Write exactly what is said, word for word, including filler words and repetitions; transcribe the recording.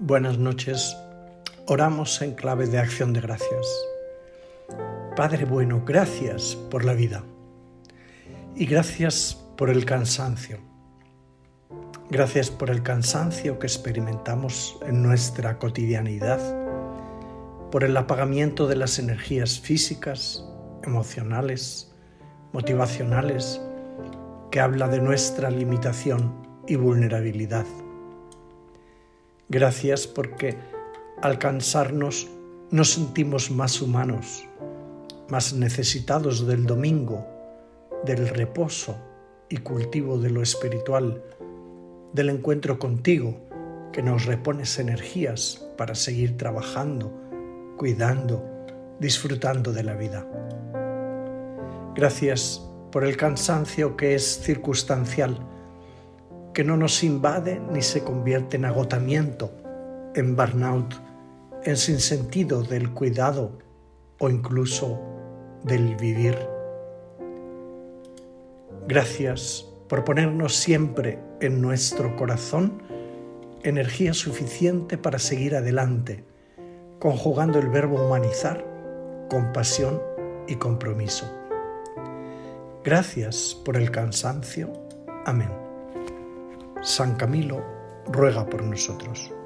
Buenas noches. Oramos en clave de acción de gracias. Padre bueno, gracias por la vida y gracias por el cansancio. Gracias por el cansancio que experimentamos en nuestra cotidianidad, por el apagamiento de las energías físicas, emocionales, motivacionales, que habla de nuestra limitación y vulnerabilidad. Gracias porque al cansarnos nos sentimos más humanos, más necesitados del domingo, del reposo y cultivo de lo espiritual, del encuentro contigo que nos repones energías para seguir trabajando, cuidando, disfrutando de la vida. Gracias por el cansancio que es circunstancial, que no nos invade ni se convierte en agotamiento, en burnout, en sinsentido del cuidado o incluso del vivir. Gracias por ponernos siempre en nuestro corazón energía suficiente para seguir adelante, conjugando el verbo humanizar, compasión y compromiso. Gracias por el cansancio. Amén. San Camilo ruega por nosotros.